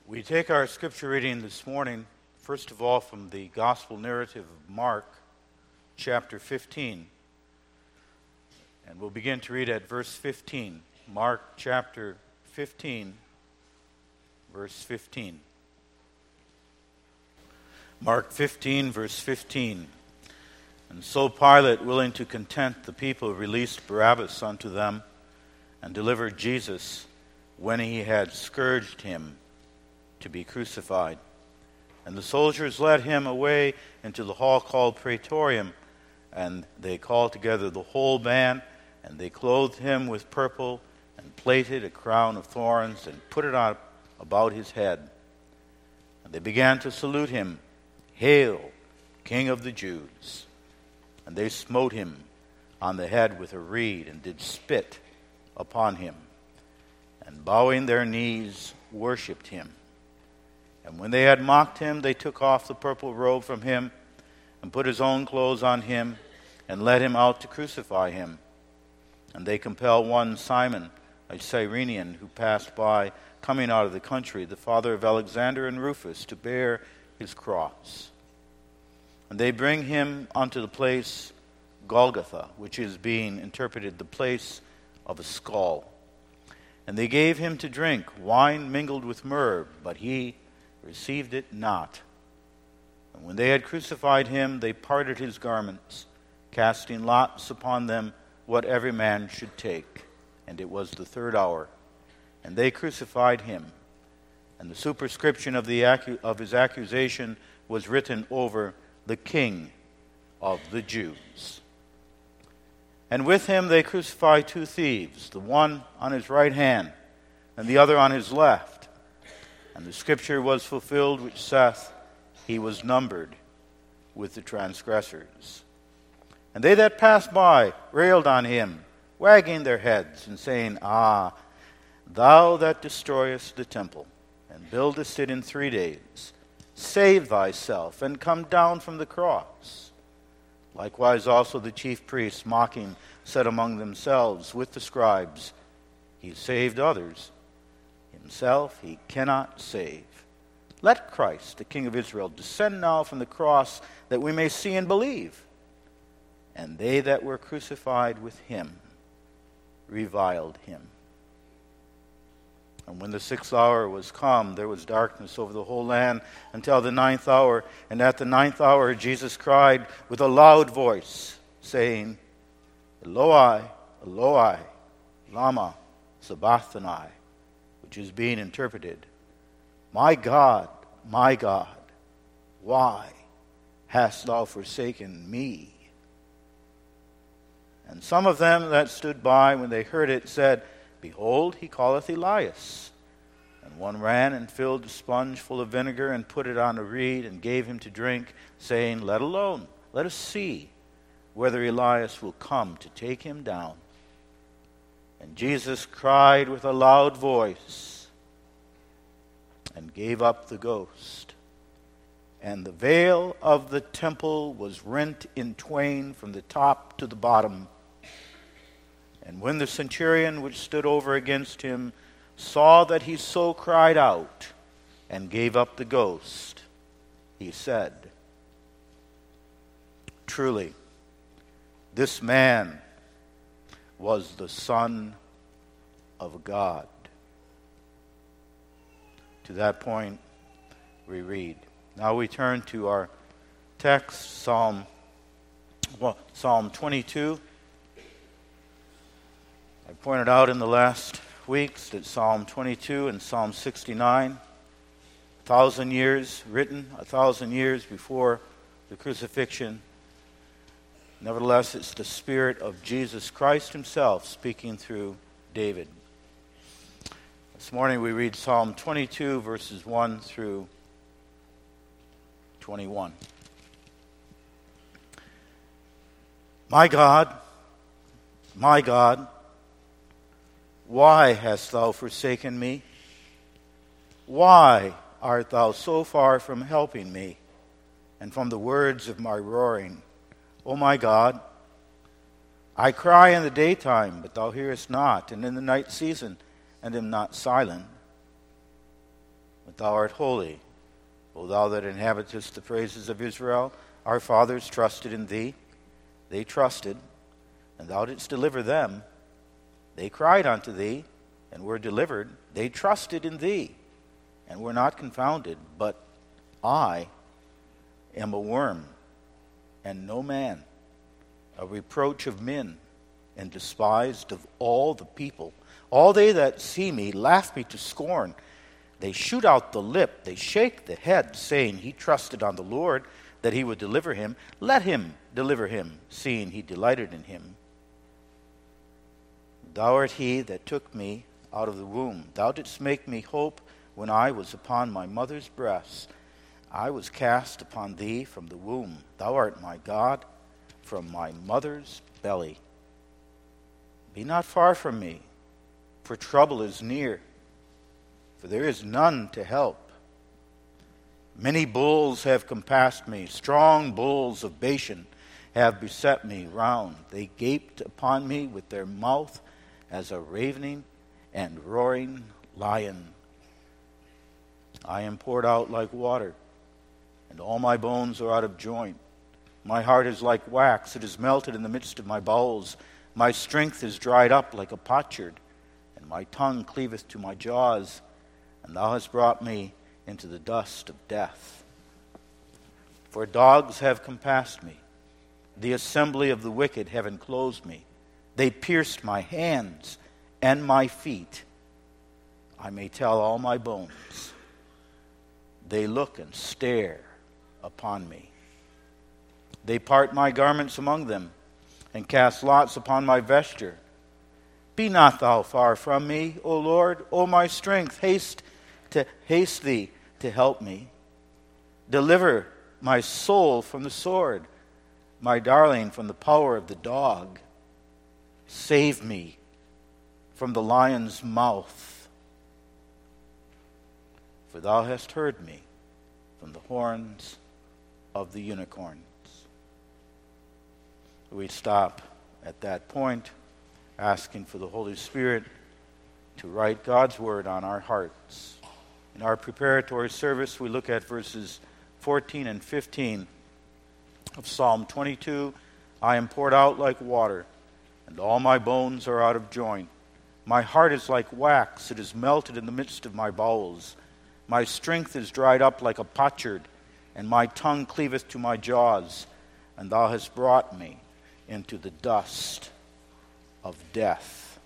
We take our scripture reading this morning, first of all, from the gospel narrative of Mark, chapter 15. And we'll begin to read at verse 15. Mark chapter 15, verse 15. Mark 15, verse 15. And so Pilate, willing to content the people, released Barabbas unto them, and delivered Jesus, when he had scourged him, to be crucified. And the soldiers led him away into the hall called Praetorium, and they called together the whole band, and they clothed him with purple, and plaited a crown of thorns, and put it on about his head. And they began to salute him, "Hail, King of the Jews!" And they smote him on the head with a reed, and did spit upon him, and bowing their knees worshipped him. And when they had mocked him, they took off the purple robe from him, and put his own clothes on him, and led him out to crucify him. And they compelled one Simon, a Cyrenian, who passed by, coming out of the country, the father of Alexander and Rufus, to bear his cross. And they bring him unto the place Golgotha, which is being interpreted the place of a skull. And they gave him to drink wine mingled with myrrh, but he received it not. And when they had crucified him, they parted his garments, casting lots upon them what every man should take. And it was the third hour. And they crucified him. And the superscription of his accusation was written over the King of the Jews. And with him they crucified two thieves, the one on his right hand and the other on his left. And the scripture was fulfilled which saith, "He was numbered with the transgressors." And they that passed by railed on him, wagging their heads, and saying, "Ah, thou that destroyest the temple, and buildest it in 3 days, save thyself, and come down from the cross." Likewise also the chief priests, mocking, said among themselves with the scribes, "He saved others, himself he cannot save. Let Christ, the King of Israel, descend now from the cross, that we may see and believe." And they that were crucified with him reviled him. And when the 6th hour was come, there was darkness over the whole land until the 9th hour. And at the 9th hour Jesus cried with a loud voice, saying, "Eloi, Eloi, lama sabachthani," which is being interpreted, my God, why hast thou forsaken me?" And some of them that stood by, when they heard it, said, "Behold, he calleth Elias." And one ran and filled a sponge full of vinegar, and put it on a reed, and gave him to drink, saying, "Let alone, let us see whether Elias will come to take him down." And Jesus cried with a loud voice, and gave up the ghost. And the veil of the temple was rent in twain from the top to the bottom. And when the centurion which stood over against him saw that he so cried out, and gave up the ghost, he said, "Truly, this man was the Son of God." To that point, we read. Now we turn to our text, Psalm 22. I pointed out in the last weeks that Psalm 22 and Psalm 69, 1,000 years written, 1,000 years before the crucifixion. Nevertheless, it's the Spirit of Jesus Christ himself speaking through David. This morning we read Psalm 22, verses 1 through 21. My God, why hast thou forsaken me? Why art thou so far from helping me, and from the words of my roaring? O my God, I cry in the daytime, but thou hearest not, and in the night season, and am not silent. but thou art holy. O thou that inhabitest the praises of Israel, our fathers trusted in thee. They trusted, and thou didst deliver them. They cried unto thee, and were delivered. They trusted in thee, and were not confounded. But I am a worm, and no man, a reproach of men, and despised of all the people. All they that see me laugh me to scorn. They shoot out the lip, they shake the head, saying, He trusted on the Lord, that he would deliver him. Let him deliver him, seeing he delighted in him. Thou art he that took me out of the womb. Thou didst make me hope when I was upon my mother's breast. I was cast upon thee from the womb. Thou art my God from my mother's belly. Be not far from me, for trouble is near, for there is none to help. Many bulls have compassed me, strong bulls of Bashan have beset me round. They gaped upon me with their mouth as a ravening and roaring lion. I am poured out like water, and all my bones are out of joint. My heart is like wax, it is melted in the midst of my bowels. My strength is dried up like a potsherd, and my tongue cleaveth to my jaws. And thou hast brought me into the dust of death. For dogs have compassed me. The assembly of the wicked have enclosed me. They pierced my hands and my feet. I may tell all my bones. They look and stare upon me. They part my garments among them, and cast lots upon my vesture. Be not thou far from me, O Lord, O my strength. Haste thee to help me. Deliver my soul from the sword, my darling from the power of the dog. Save me from the lion's mouth. For thou hast heard me from the horns of the unicorns. We stop at that point, asking for the Holy Spirit to write God's word on our hearts. In our preparatory service, we look at verses 14 and 15 of Psalm 22. I am poured out like water, and all my bones are out of joint. My heart is like wax, it is melted in the midst of my bowels. My strength is dried up like a potsherd, and my tongue cleaveth to my jaws. And thou hast brought me into the dust of death.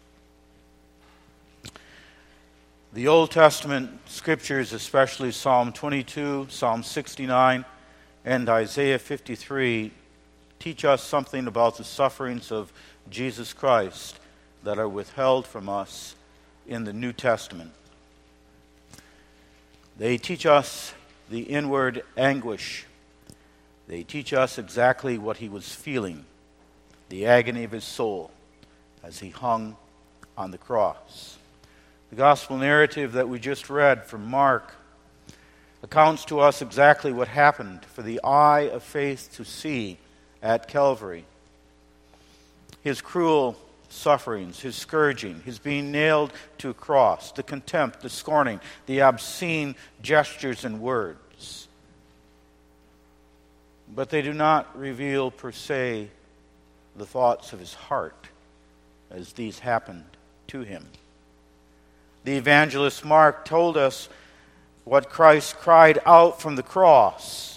The Old Testament scriptures, especially Psalm 22, Psalm 69, and Isaiah 53, teach us something about the sufferings of Jesus Christ that are withheld from us in the New Testament. They teach us the inward anguish. They teach us exactly what he was feeling, the agony of his soul as he hung on the cross. The gospel narrative that we just read from Mark accounts to us exactly what happened for the eye of faith to see at Calvary. His cruel sufferings, his scourging, his being nailed to a cross, the contempt, the scorning, the obscene gestures and words. But they do not reveal per se the thoughts of his heart as these happened to him. The evangelist Mark told us what Christ cried out from the cross,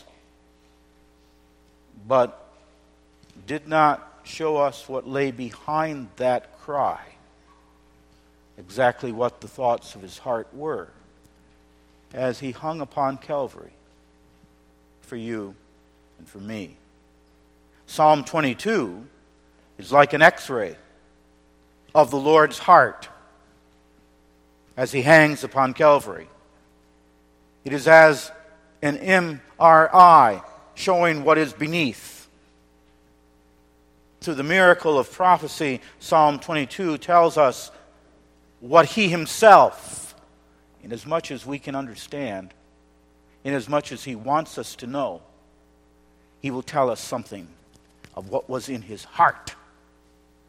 but did not show us what lay behind that cry, exactly what the thoughts of his heart were as he hung upon Calvary for you and for me. Psalm 22 is like an X-ray of the Lord's heart as he hangs upon Calvary. It is as an MRI showing what is beneath. Through the miracle of prophecy, Psalm 22 tells us what he himself, in as much as we can understand, in as much as he wants us to know, he will tell us something of what was in his heart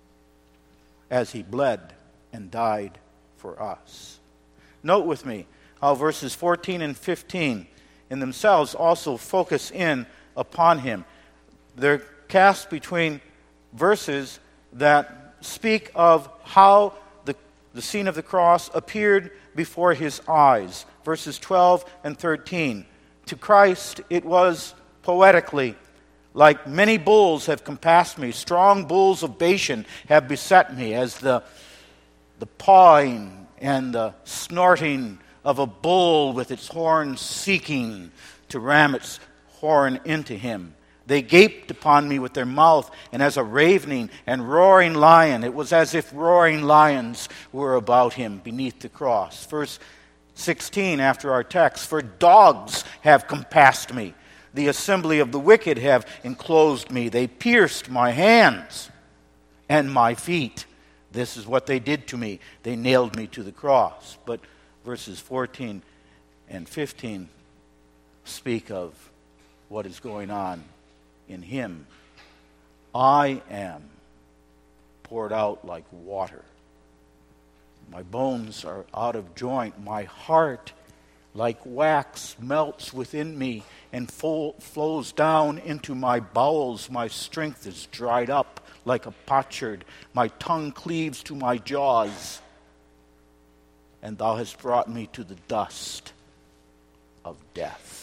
as he bled and died for us. Note with me how verses 14 and 15 in themselves also focus in upon him. They're cast between verses that speak of how the scene of the cross appeared before his eyes. Verses 12 and 13. To Christ it was poetically, like many bulls have compassed me, strong bulls of Bashan have beset me, as the pawing and the snorting of a bull with its horn seeking to ram its horn into him. They gaped upon me with their mouth, and as a ravening and roaring lion, it was as if roaring lions were about him beneath the cross. Verse 16 after our text, for dogs have compassed me. The assembly of the wicked have enclosed me. They pierced my hands and my feet. This is what they did to me. They nailed me to the cross. But verses 14 and 15 speak of what is going on in him. I am poured out like water. My bones are out of joint. My heart, like wax, melts within me and flows down into my bowels. My strength is dried up like a potsherd. My tongue cleaves to my jaws. And thou hast brought me to the dust of death.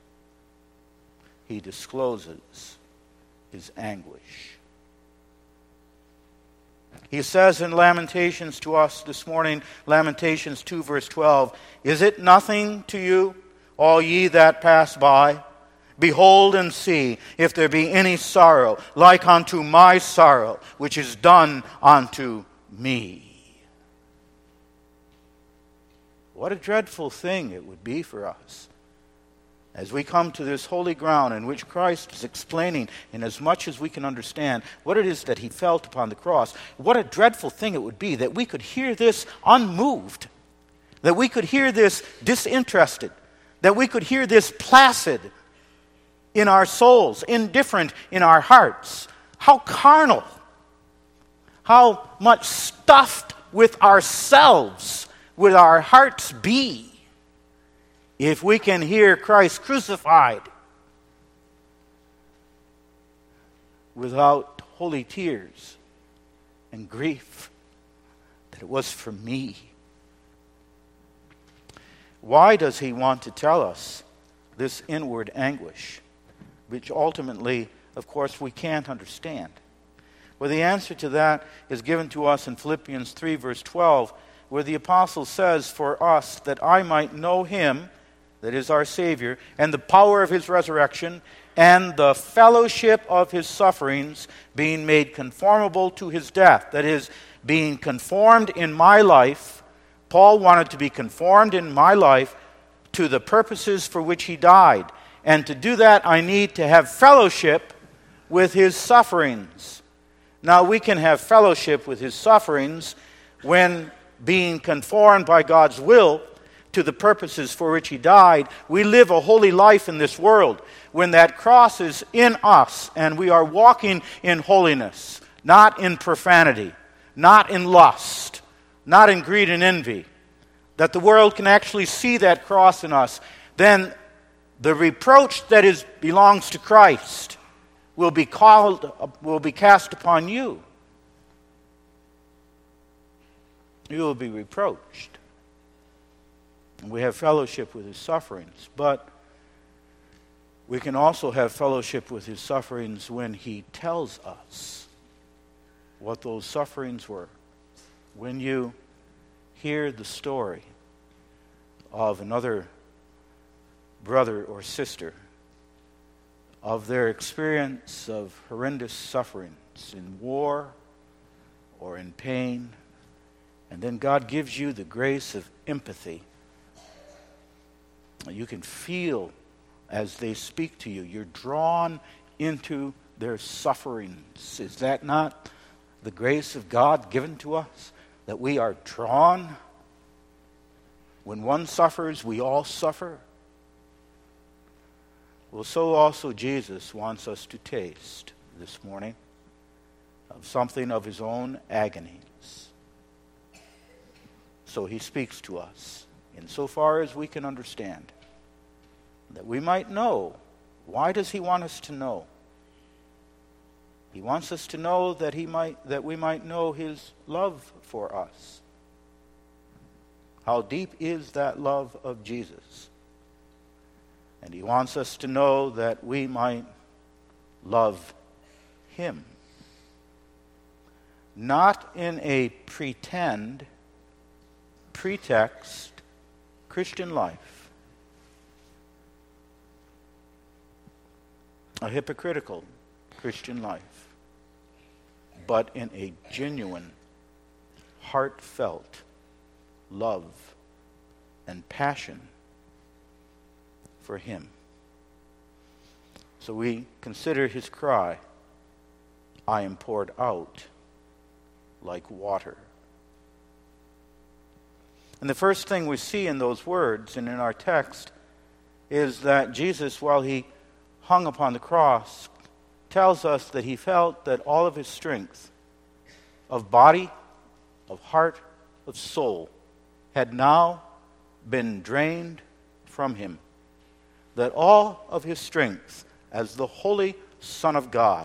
He discloses his anguish. He says in Lamentations to us this morning, Lamentations 2 verse 12, is it nothing to you, all ye that pass by? Behold and see if there be any sorrow, like unto my sorrow, which is done unto me. What a dreadful thing it would be for us as we come to this holy ground in which Christ is explaining, in as much as we can understand, what it is that he felt upon the cross. What a dreadful thing it would be that we could hear this unmoved, that we could hear this disinterested, that we could hear this placid in our souls, indifferent in our hearts. How carnal, how much stuffed with ourselves would our hearts be if we can hear Christ crucified without holy tears and grief that it was for me. Why does he want to tell us this inward anguish, which ultimately, of course, we can't understand? Well, the answer to that is given to us in Philippians 3, verse 12, where the apostle says, for us, that I might know him, that is our Savior, and the power of his resurrection, and the fellowship of his sufferings, being made conformable to his death. That is, being conformed in my life. Paul wanted to be conformed in my life to the purposes for which he died. And to do that, I need to have fellowship with his sufferings. Now, we can have fellowship with his sufferings when being conformed by God's will to the purposes for which he died. We live a holy life in this world when that cross is in us and we are walking in holiness, not in profanity, not in lust, not in greed and envy, that the world can actually see that cross in us, then the reproach that belongs to Christ will be cast upon you. You will be reproached. And we have fellowship with his sufferings, but we can also have fellowship with his sufferings when he tells us what those sufferings were. When you hear the story of another brother or sister, of their experience of horrendous sufferings in war or in pain, and then God gives you the grace of empathy. You can feel as they speak to you. You're drawn into their sufferings. Is that not the grace of God given to us? That we are drawn? When one suffers, we all suffer. Well, so also Jesus wants us to taste this morning of something of his own agonies. So he speaks to us insofar as we can understand, that we might know. Why does he want us to know? He wants us to know that we might know his love for us. How deep is that love of Jesus? And he wants us to know that we might love him. Not in a pretext Christian life. A hypocritical Christian life. But in a genuine, heartfelt love and passion for him. So we consider his cry, I am poured out like water. And the first thing we see in those words and in our text is that Jesus, while he hung upon the cross, tells us that he felt that all of his strength of body, of heart, of soul had now been drained from him. That all of his strength as the Holy Son of God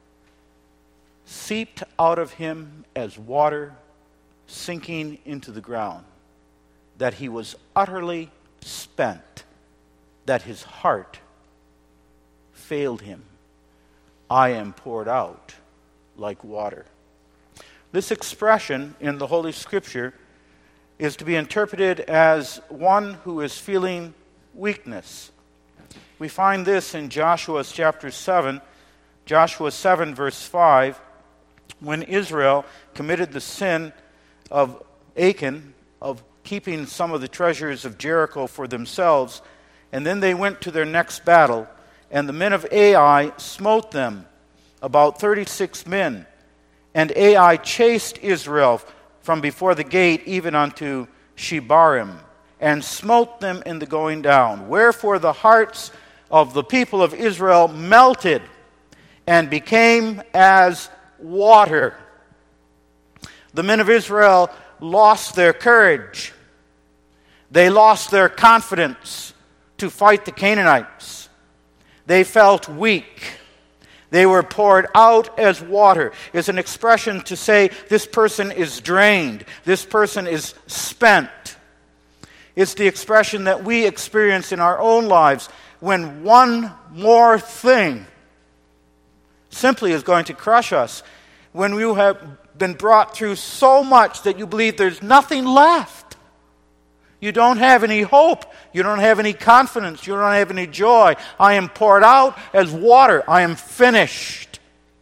seeped out of him as water sinking into the ground. That he was utterly spent. That his heart failed him. I am poured out like water. This expression in the Holy Scripture is to be interpreted as one who is feeling weakness. We find this in Joshua chapter 7, Joshua 7 verse 5, when Israel committed the sin of Achan, of keeping some of the treasures of Jericho for themselves, and then they went to their next battle, and the men of Ai smote them, about 36 men. And Ai chased Israel from before the gate even unto Shebarim, and smote them in the going down. Wherefore the hearts of the people of Israel melted, and became as water. The men of Israel lost their courage. They lost their confidence to fight the Canaanites. They felt weak. They were poured out as water. It's an expression to say this person is drained. This person is spent. It's the expression that we experience in our own lives when one more thing simply is going to crush us. When you have been brought through so much that you believe there's nothing left. You don't have any hope. You don't have any confidence. You don't have any joy. I am poured out as water. I am finished.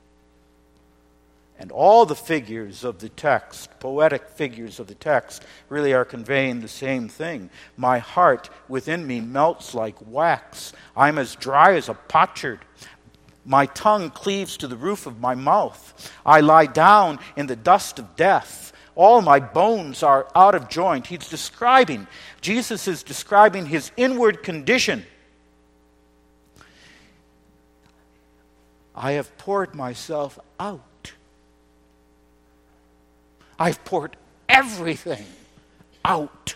And all the figures of the text, poetic figures of the text, really are conveying the same thing. My heart within me melts like wax. I'm as dry as a potsherd. My tongue cleaves to the roof of my mouth. I lie down in the dust of death. All my bones are out of joint. Jesus is describing his inward condition. I have poured myself out. I've poured everything out.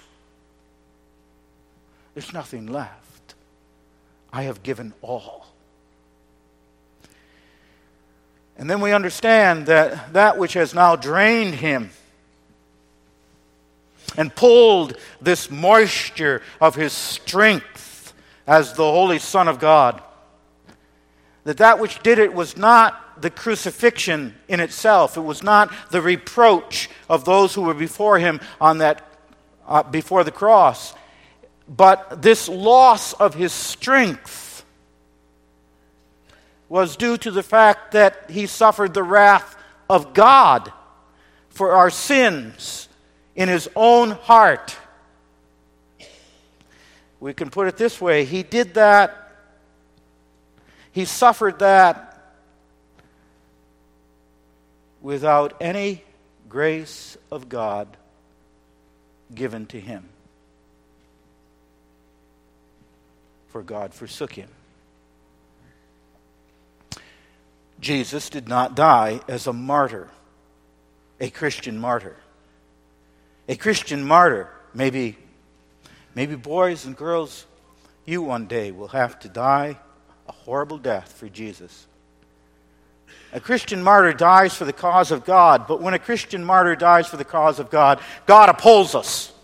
There's nothing left. I have given all. And then we understand that which has now drained him and pulled this moisture of his strength as the Holy Son of God, that which did it was not the crucifixion in itself. It was not the reproach of those who were before him on that before the cross, but this loss of his strength was due to the fact that he suffered the wrath of God for our sins in his own heart. We can put it this way. He did that. He suffered that without any grace of God given to him. For God forsook him. Jesus did not die as a martyr, a Christian martyr. A Christian martyr maybe Maybe boys and girls, you one day will have to die a horrible death for Jesus. A Christian martyr dies for the cause of God, but when a Christian martyr dies for the cause of God, God upholds us.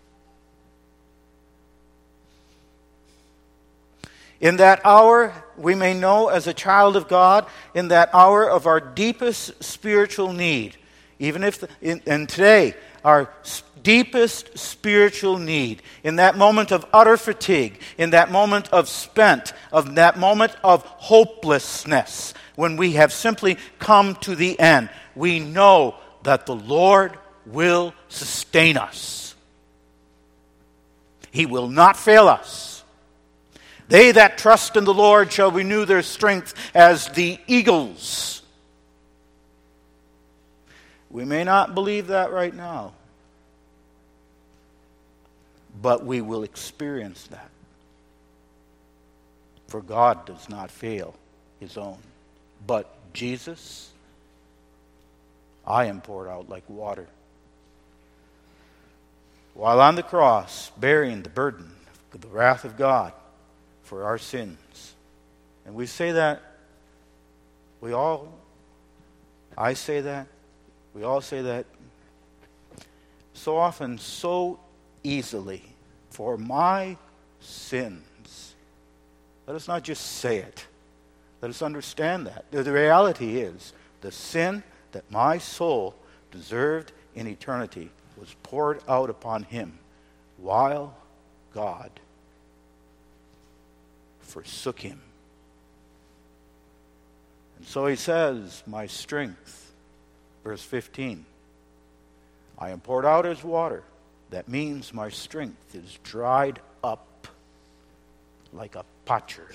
In that hour, we may know as a child of God, in that hour of our deepest spiritual need, even if, and today, our deepest spiritual need, in that moment of utter fatigue, in that moment of spent, of that moment of hopelessness, when we have simply come to the end, we know that the Lord will sustain us. He will not fail us. They that trust in the Lord shall renew their strength as the eagles. We may not believe that right now, but we will experience that. For God does not fail his own. But Jesus, I am poured out like water. While on the cross, bearing the burden of the wrath of God for our sins. And we say that, I say that, we all say that so often, so easily. For my sins. Let us not just say it. Let us understand that. The reality is, the sin that my soul deserved in eternity was poured out upon him while God forsook him. And so he says, my strength, verse 15, I am poured out as water. That means my strength is dried up like a potsherd.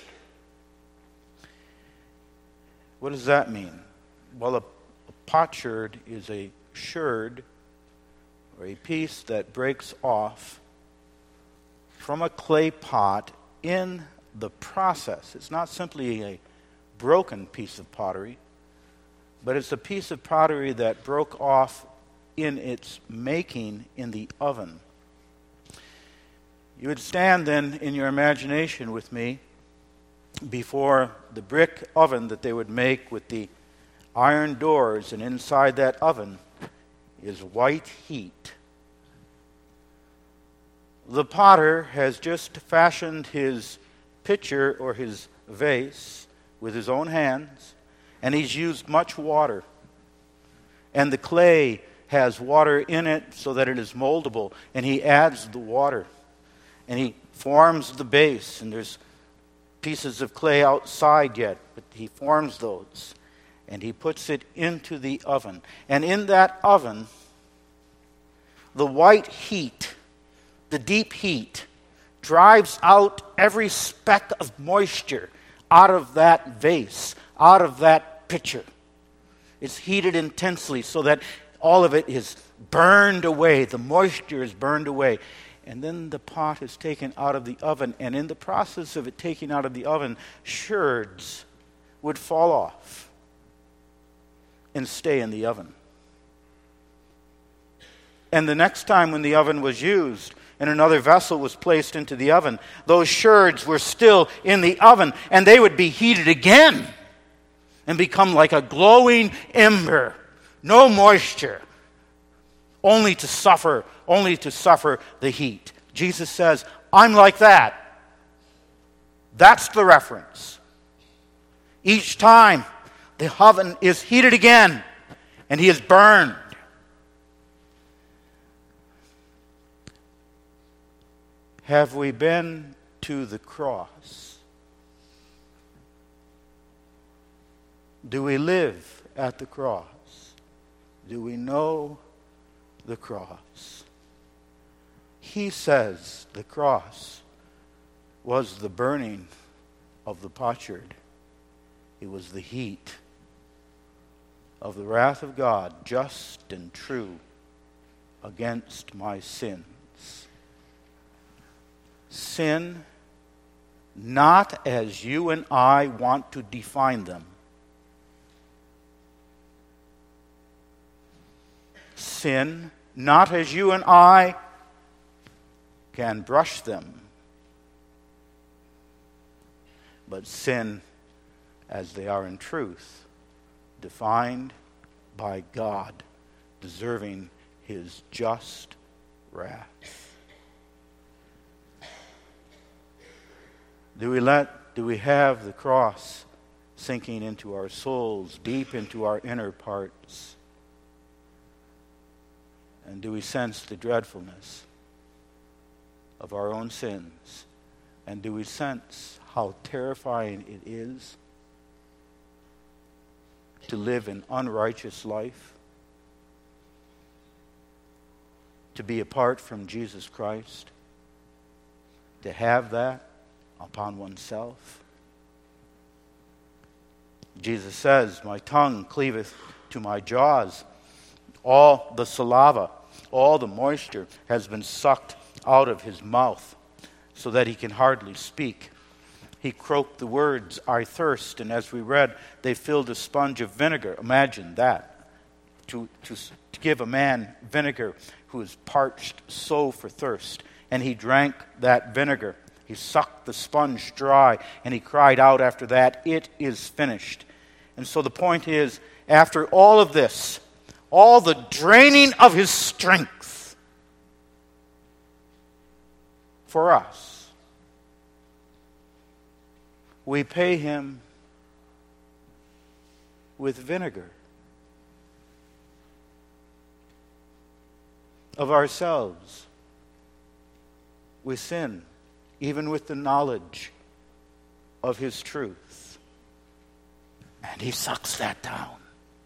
What does that mean? Well, a potsherd is a sherd, or a piece that breaks off from a clay pot in the process. It's not simply a broken piece of pottery, but it's a piece of pottery that broke off in its making in the oven. You would stand then in your imagination with me before the brick oven that they would make with the iron doors, and inside that oven is white heat. The potter has just fashioned his pitcher or his vase with his own hands, and he's used much water. And the clay has water in it so that it is moldable, and he adds the water. And he forms the base, and there's pieces of clay outside yet, but he forms those, and he puts it into the oven. And in that oven, the white heat, the deep heat, drives out every speck of moisture out of that vase, out of that pitcher. It's heated intensely so that all of it is burned away. The moisture is burned away. And then the pot is taken out of the oven. And in the process of it taking out of the oven, sherds would fall off and stay in the oven. And the next time when the oven was used and another vessel was placed into the oven, those sherds were still in the oven, and they would be heated again and become like a glowing ember. No moisture, only to suffer the heat. Jesus says, I'm like that. That's the reference. Each time the oven is heated again, and he is burned. Have we been to the cross? Do we live at the cross? Do we know the cross? He says the cross was the burning of the potsherd. It was the heat of the wrath of God, just and true, against my sins. Sin, not as you and I want to define them. Sin, not as you and I can brush them. But sin, as they are in truth, defined by God, deserving his just wrath. Do we have the cross sinking into our souls, deep into our inner parts? And do we sense the dreadfulness of our own sins? And do we sense how terrifying it is to live an unrighteous life? To be apart from Jesus Christ? To have that upon oneself? Jesus says, my tongue cleaveth to my jaws. All the saliva, all the moisture has been sucked out of his mouth so that he can hardly speak. He croaked the words, I thirst, and as we read, they filled a sponge of vinegar. Imagine that. To give a man vinegar who is parched so for thirst. And he drank that vinegar. He sucked the sponge dry, and he cried out after that, it is finished. And so the point is, after all of this, all the draining of his strength for us, we pay him with vinegar of ourselves. We sin, even with the knowledge of his truth. And he sucks that down.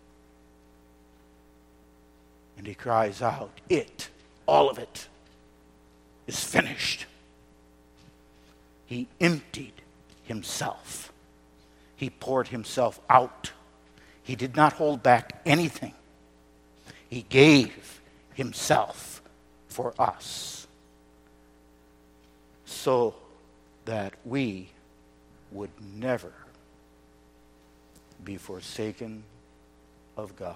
And he cries out, it, all of it, is finished. He emptied himself. He poured himself out. He did not hold back anything. He gave himself for us so that we would never be forsaken of God.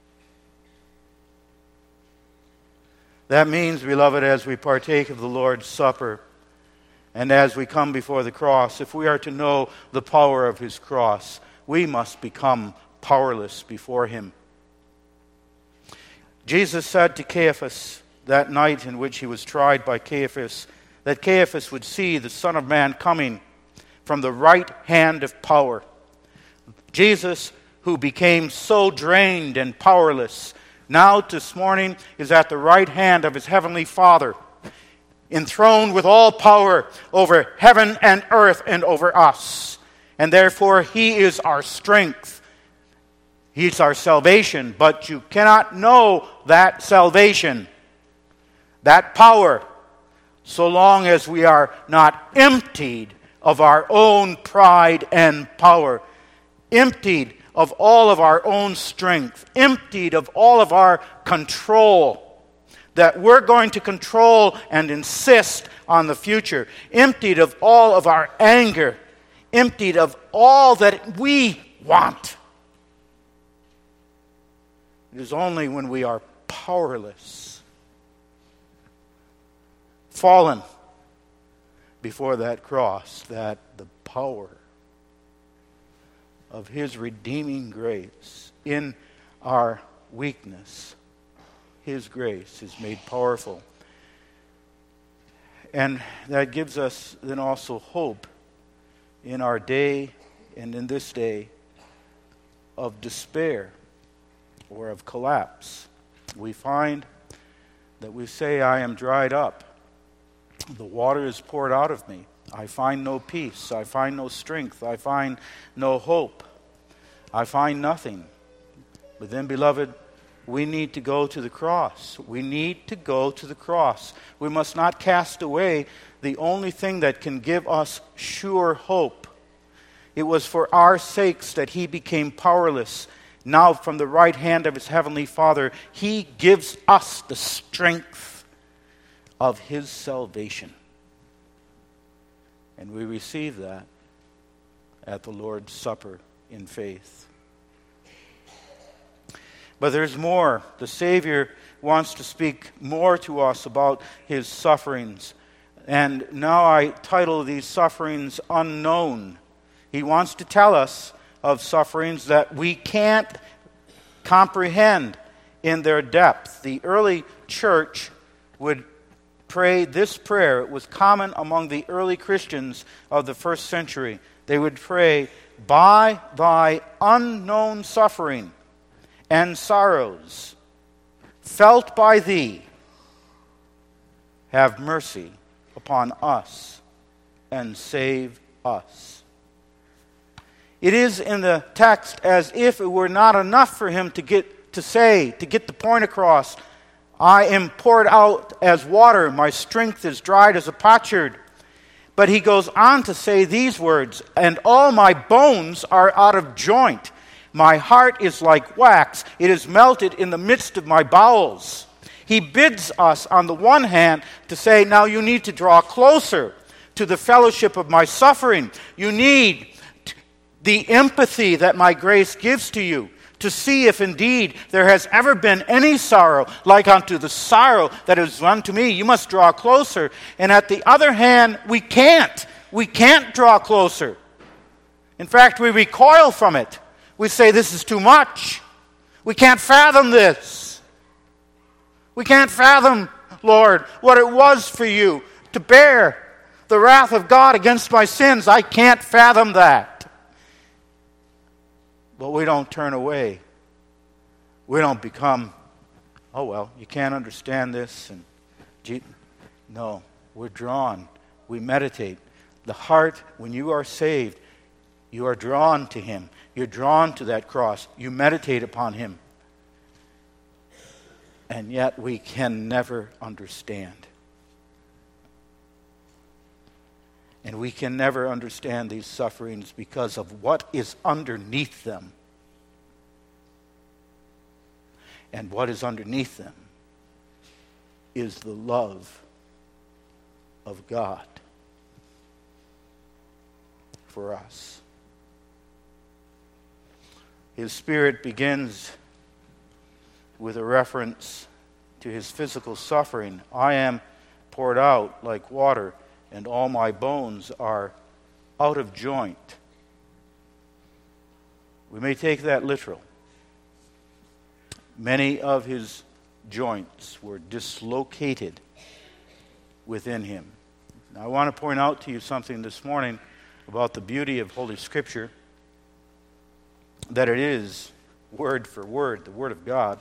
That means, beloved, as we partake of the Lord's Supper and as we come before the cross, if we are to know the power of his cross, we must become powerless before him. Jesus said to Caiaphas that night in which he was tried by Caiaphas, that Caiaphas would see the Son of Man coming from the right hand of power. Jesus, who became so drained and powerless, now this morning is at the right hand of his heavenly Father, enthroned with all power over heaven and earth and over us. And therefore he is our strength. He's our salvation, but you cannot know that salvation, that power, so long as we are not emptied of our own pride and power, emptied of all of our own strength, emptied of all of our control, that we're going to control and insist on the future, emptied of all of our anger, emptied of all that we want. It is only when we are powerless, fallen before that cross, that the power of his redeeming grace in our weakness, his grace is made powerful. And that gives us then also hope in our day and in this day of despair or of collapse. We find that we say, I am dried up. The water is poured out of me. I find no peace. I find no strength. I find no hope. I find nothing. But then, beloved, we need to go to the cross. We need to go to the cross. We must not cast away the only thing that can give us sure hope. It was for our sakes that he became powerless. Now, from the right hand of his heavenly Father, he gives us the strength of his salvation. And we receive that at the Lord's Supper in faith. But there's more. The Savior wants to speak more to us about his sufferings. And now I title these sufferings Unknown. He wants to tell us of sufferings that we can't comprehend in their depth. The early church would pray this prayer. It was common among the early Christians of the first century. They would pray, "By thy unknown suffering and sorrows, felt by thee, have mercy upon us and save us." It is in the text as if it were not enough for him to get the point across. I am poured out as water, my strength is dried as a potsherd. But he goes on to say these words, "And all my bones are out of joint. My heart is like wax, it is melted in the midst of my bowels." He bids us, on the one hand, to say, now you need to draw closer to the fellowship of my suffering. You need the empathy that my grace gives to you, to see if indeed there has ever been any sorrow like unto the sorrow that is unto me. You must draw closer. And at the other hand, we can't. We can't draw closer. In fact, we recoil from it. We say, this is too much. We can't fathom this. We can't fathom, Lord, what it was for you to bear the wrath of God against my sins. I can't fathom that. But we don't turn away. We don't become, oh well, you can't understand this. No, we're drawn. We meditate. The heart, when you are saved, you are drawn to Him. You're drawn to that cross. You meditate upon Him. And yet we can never understand. And we can never understand these sufferings because of what is underneath them. And what is underneath them is the love of God for us. His Spirit begins with a reference to His physical suffering. I am poured out like water, and all my bones are out of joint. We may take that literal. Many of His joints were dislocated within Him. Now, I want to point out to you something this morning about the beauty of Holy Scripture, that it is word for word, the Word of God.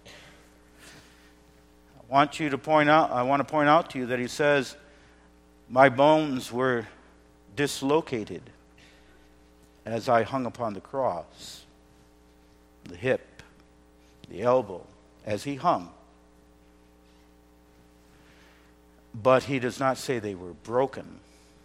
I want to point out to you that He says, my bones were dislocated as I hung upon the cross. The hip, the elbow, as He hung. But He does not say they were broken,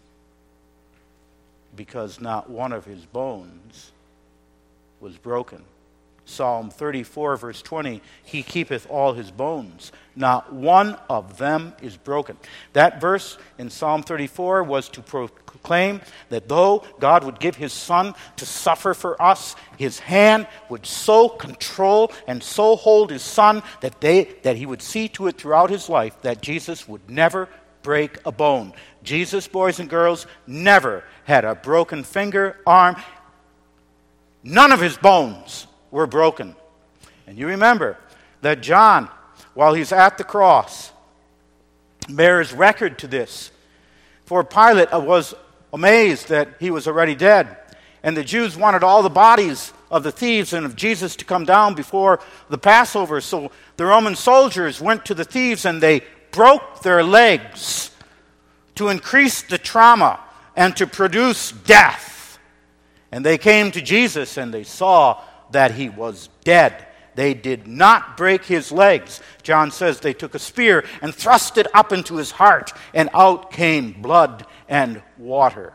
because not one of His bones was broken. Psalm 34, verse 20, He keepeth all His bones. Not one of them is broken. That verse in Psalm 34 was to proclaim that though God would give His Son to suffer for us, His hand would so control and so hold His Son that He would see to it throughout His life that Jesus would never break a bone. Jesus, boys and girls, never had a broken finger, arm. None of His bones were broken. And you remember that John, while he's at the cross, bears record to this. For Pilate was amazed that He was already dead. And the Jews wanted all the bodies of the thieves and of Jesus to come down before the Passover. So the Roman soldiers went to the thieves and they broke their legs to increase the trauma and to produce death. And they came to Jesus and they saw that He was dead. They did not break His legs. John says they took a spear and thrust it up into His heart, and out came blood and water.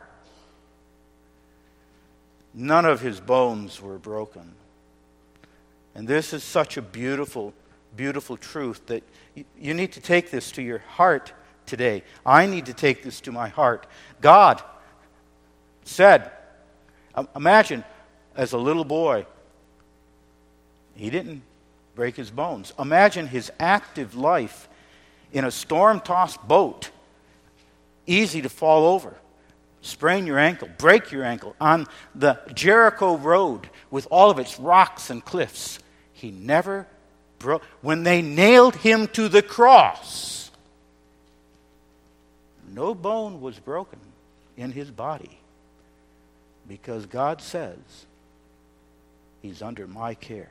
None of His bones were broken. And this is such a beautiful, beautiful truth that you need to take this to your heart today. I need to take this to my heart. God said, imagine as a little boy, He didn't break His bones. Imagine His active life in a storm-tossed boat easy to fall over, sprain your ankle, break your ankle. On the Jericho road with all of its rocks and cliffs, he never broke. When they nailed him to the cross, no bone was broken in his body, because God says he's under my care.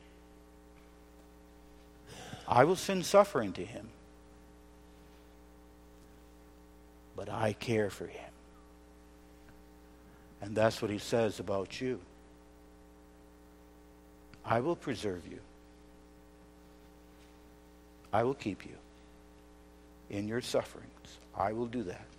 I will send suffering to him, but I care for him. And that's what he says about you. I will preserve you. I will keep you in your sufferings. I will do that.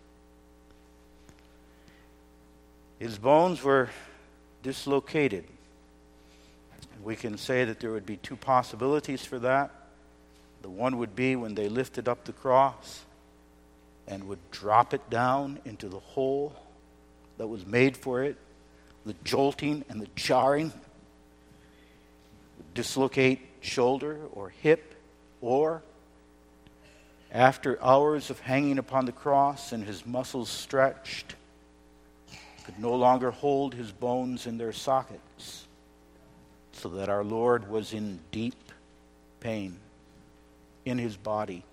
His bones were dislocated. We can say that there would be two possibilities for that. The one would be when they lifted up the cross and would drop it down into the hole that was made for it. The jolting and the jarring would dislocate shoulder or hip, or after hours of hanging upon the cross and his muscles stretched, could no longer hold his bones in their sockets, so that our Lord was in deep pain in his body.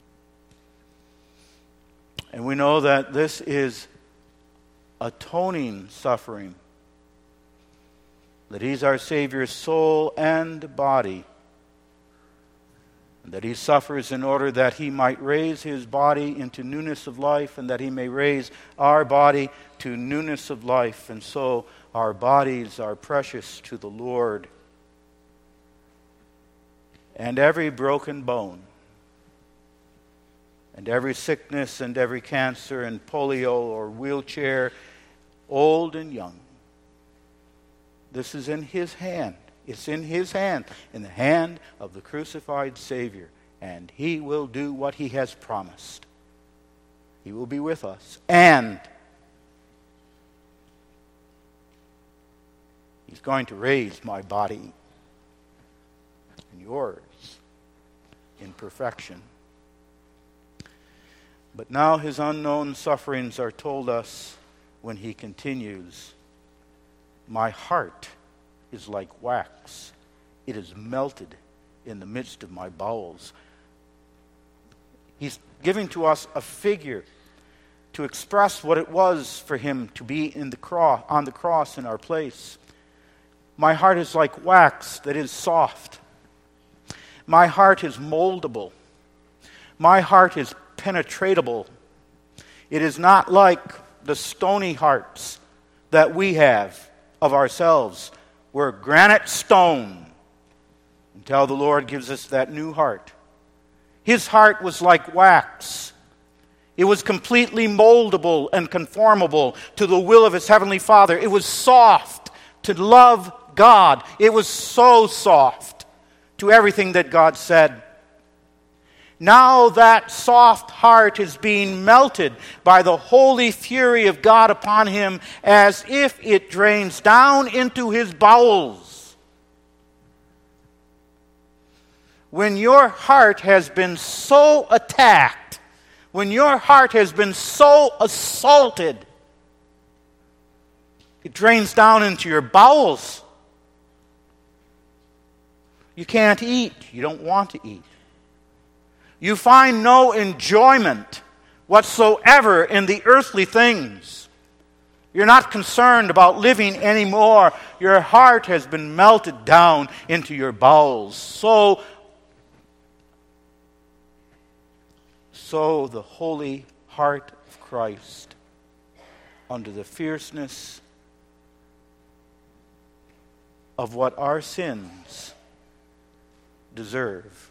And we know that this is atoning suffering, that he's our Savior's soul and body, and that he suffers in order that he might raise his body into newness of life, and that he may raise our body to newness of life. And so our bodies are precious to the Lord. And every broken bone, and every sickness, and every cancer, and polio or wheelchair, old and young, this is in his hand. It's in his hand, in the hand of the crucified Savior. And he will do what he has promised. He will be with us. And he's going to raise my body and yours in perfection. But now his unknown sufferings are told us when he continues, my heart is like wax. It is melted in the midst of my bowels. He's giving to us a figure to express what it was for him to be on the cross in our place. My heart is like wax that is soft. My heart is moldable. My heart is penetratable. It is not like the stony hearts that we have of ourselves. We're granite stone until the Lord gives us that new heart. His heart was like wax. It was completely moldable and conformable to the will of his heavenly Father. It was soft to love God. It was so soft to everything that God said. Now that soft heart is being melted by the holy fury of God upon him, as if it drains down into his bowels. When your heart has been so attacked, when your heart has been so assaulted, it drains down into your bowels. You can't eat. You don't want to eat. You find no enjoyment whatsoever in the earthly things. You're not concerned about living anymore. Your heart has been melted down into your bowels. So the holy heart of Christ, under the fierceness of what our sins deserve,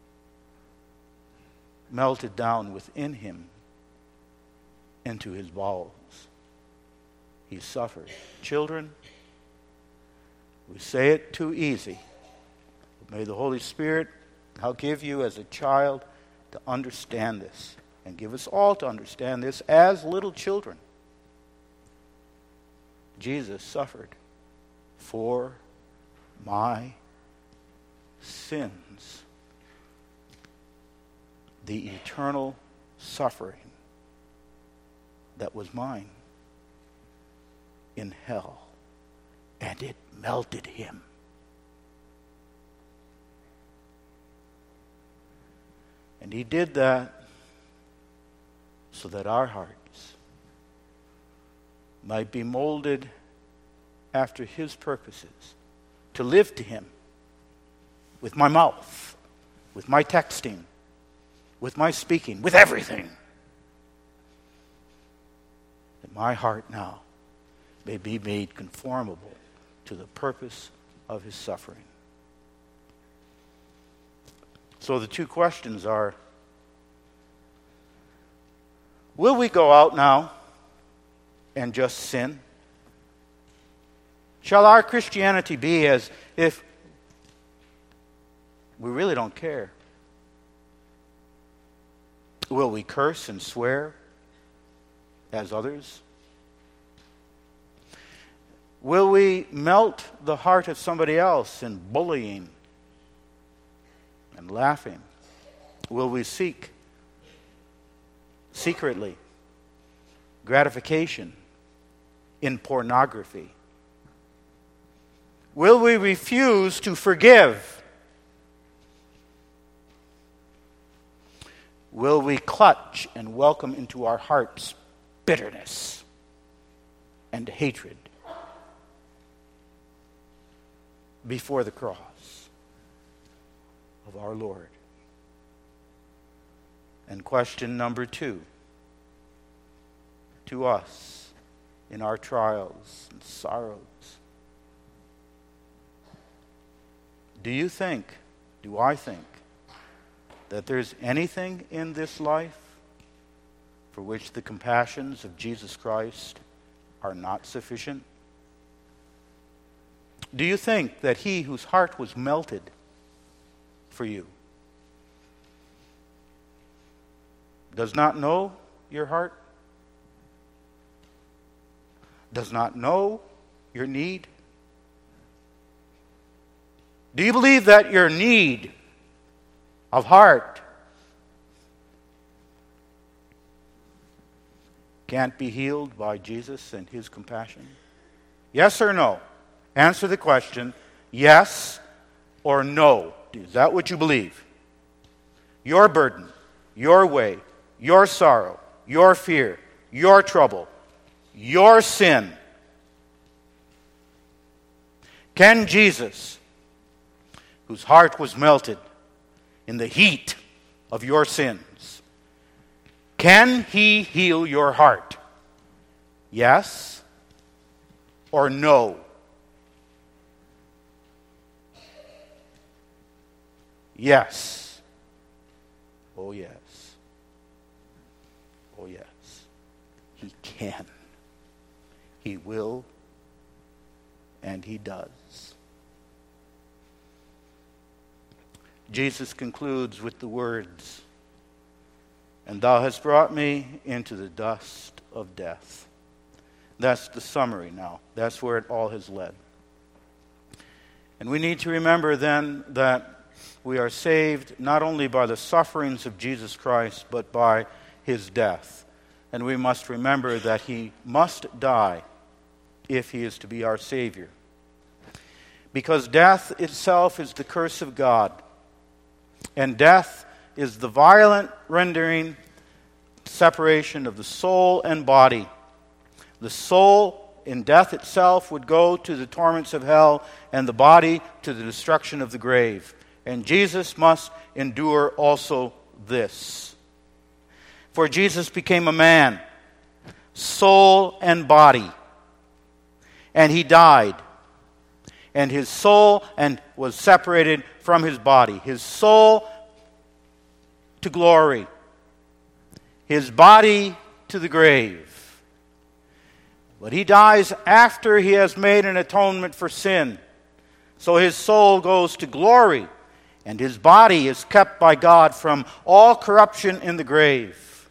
melted down within him into his bowels. He suffered. Children, we say it too easy. May the Holy Spirit, I'll give you as a child to understand this, and give us all to understand this as little children. Jesus suffered for my sins. The eternal suffering that was mine in hell, and it melted him. And he did that so that our hearts might be molded after his purposes, to live to him with my mouth, with my texting, with my speaking, with everything. That my heart now may be made conformable to the purpose of his suffering. So the two questions are, will we go out now and just sin? Shall our Christianity be as if we really don't care? Will we curse and swear as others? Will we melt the heart of somebody else in bullying and laughing? Will we seek secretly gratification in pornography? Will we refuse to forgive? Will we clutch and welcome into our hearts bitterness and hatred before the cross of our Lord? And question number 2, to us in our trials and sorrows, do I think that there's anything in this life for which the compassions of Jesus Christ are not sufficient? Do you think that he whose heart was melted for you does not know your heart? Does not know your need? Do you believe that your need of heart can't be healed by Jesus and his compassion? Yes or no? Answer the question, yes or no. Is that what you believe? Your burden, your way, your sorrow, your fear, your trouble, your sin. Can Jesus, whose heart was melted in the heat of your sins, can he heal your heart? Yes or no? Yes. Oh yes. Oh yes. He can. He will. And he does. Jesus concludes with the words, "And thou hast brought me into the dust of death." That's the summary now. That's where it all has led. And we need to remember then that we are saved not only by the sufferings of Jesus Christ, but by his death. And we must remember that he must die if he is to be our Savior. Because death itself is the curse of God. And death is the violent rendering, separation of the soul and body. The soul in death itself would go to the torments of hell, and the body to the destruction of the grave. And Jesus must endure also this. For Jesus became a man, soul and body. And he died. And his soul was separated from his body. His soul to glory. His body to the grave. But he dies after he has made an atonement for sin. So his soul goes to glory. And his body is kept by God from all corruption in the grave.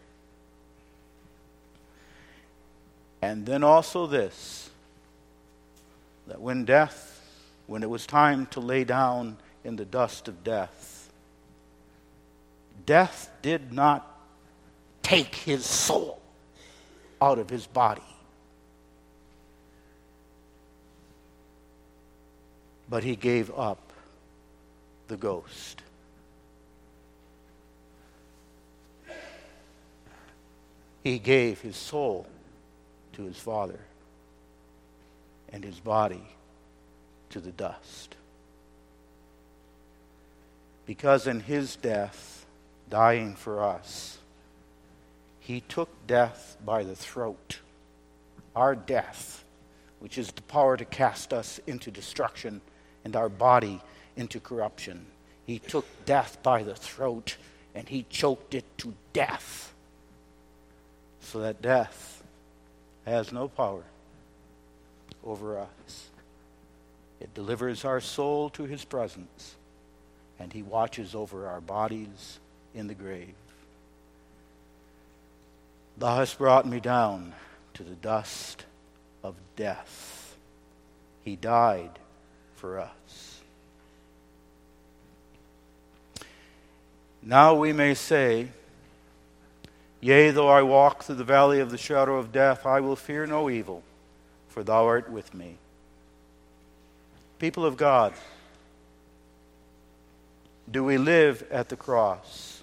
And then also this, that when it was time to lay down in the dust of death, death did not take his soul. out of his body. But he gave up the ghost. He gave his soul to his Father and his body to the dust. Because in his death, dying for us, he took death by the throat. Our death, which is the power to cast us into destruction and our body into corruption. He took death by the throat and he choked it to death, so that death has no power over us. It delivers our soul to his presence, and he watches over our bodies in the grave. Thou hast brought me down to the dust of death. He died for us. Now we may say, yea, though I walk through the valley of the shadow of death, I will fear no evil, for thou art with me. People of God, do we live at the cross?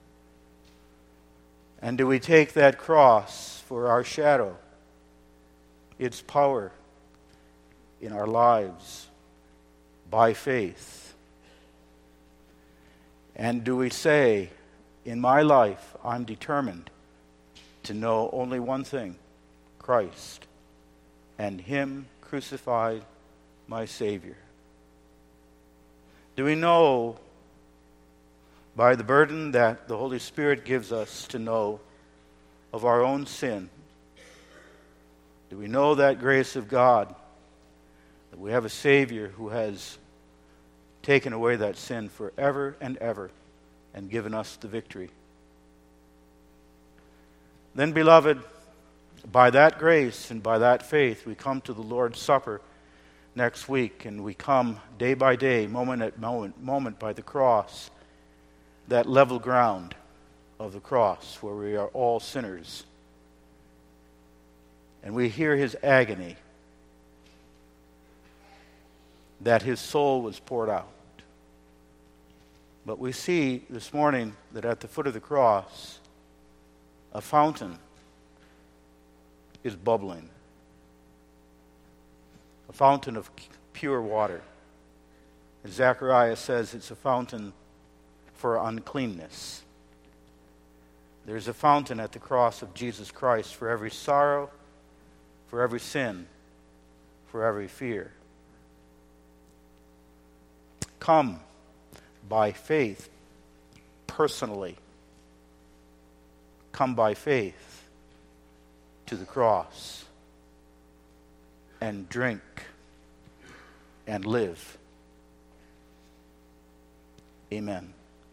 And do we take that cross for our shadow, its power in our lives by faith? And do we say, in my life, I'm determined to know only one thing, Christ, and him crucified, my Savior? Do we know by the burden that the Holy Spirit gives us to know of our own sin? Do we know that grace of God, that we have a Savior who has taken away that sin forever and ever and given us the victory? Then, beloved, by that grace and by that faith, we come to the Lord's Supper next week, and we come day by day, moment at moment by the cross, that level ground of the cross where we are all sinners. And we hear his agony, that his soul was poured out. But we see this morning that at the foot of the cross, a fountain is bubbling. A fountain of pure water. As Zechariah says, it's a fountain for uncleanness. There's a fountain at the cross of Jesus Christ for every sorrow, for every sin, for every fear. Come by faith, personally. Come by faith to the cross and drink and live. Amen.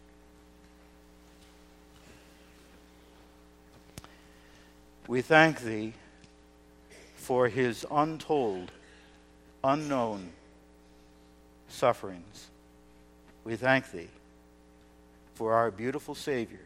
We thank thee for his untold, unknown sufferings. We thank thee for our beautiful Savior.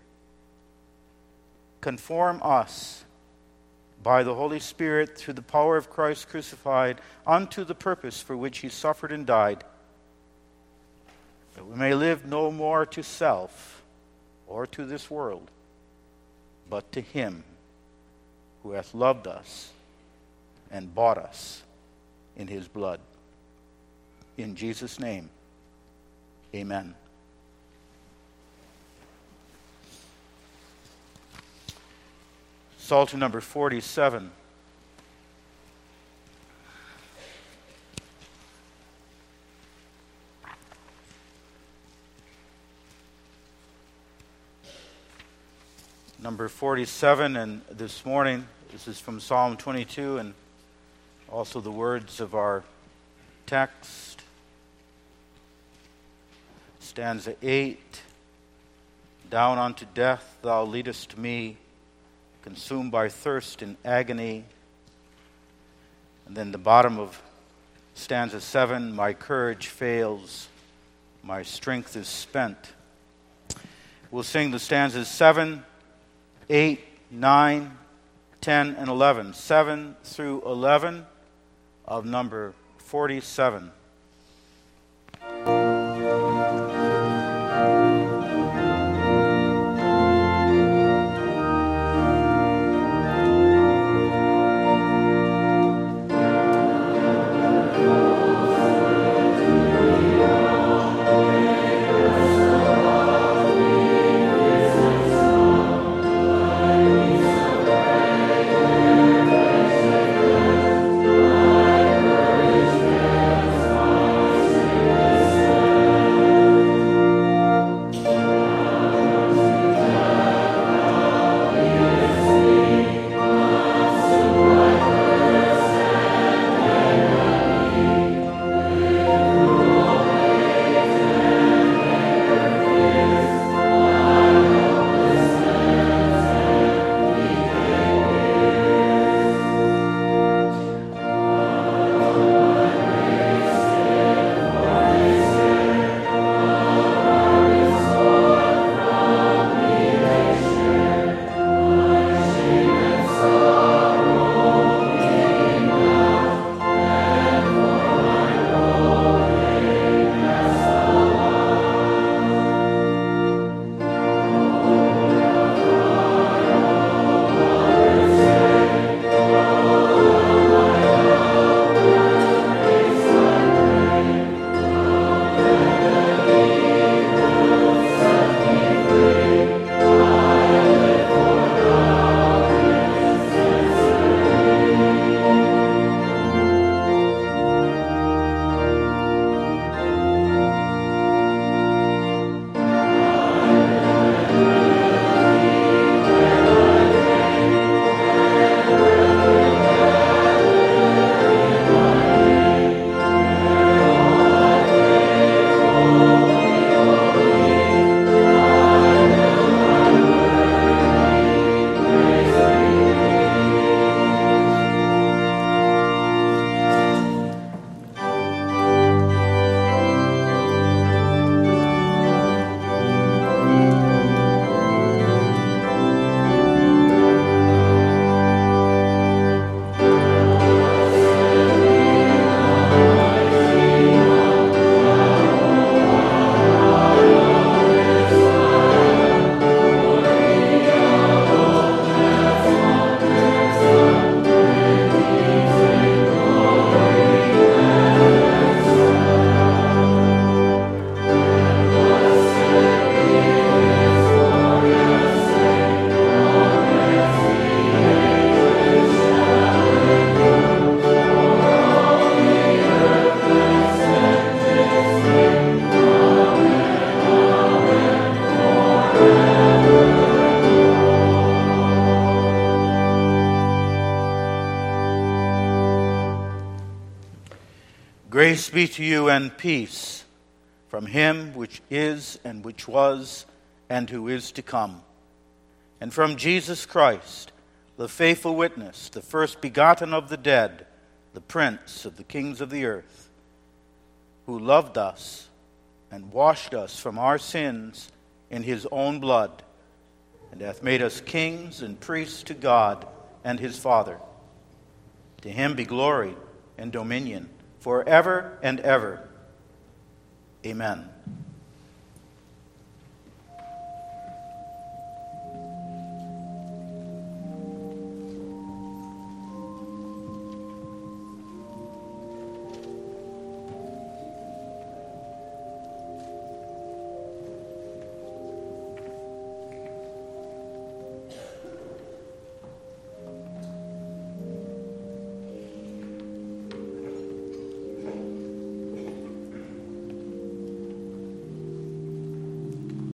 Conform us by the Holy Spirit through the power of Christ crucified unto the purpose for which he suffered and died, that we may live no more to self or to this world, but to him who hath loved us and bought us in his blood. In Jesus' name, amen. Psalter number 47. Number 47, and this morning, this is from Psalm 22, and also the words of our text. Stanza 8, down unto death thou leadest me, consumed by thirst and agony. And then the bottom of stanza 7, my courage fails, my strength is spent. We'll sing the stanzas 7, 8, 9, 10 and 11, 7 through 11 of number 47. Grace be to you and peace from him which is and which was and who is to come, and from Jesus Christ, the faithful witness, the first begotten of the dead, the prince of the kings of the earth, who loved us and washed us from our sins in his own blood, and hath made us kings and priests to God and his Father. To him be glory and dominion forever and ever. Amen.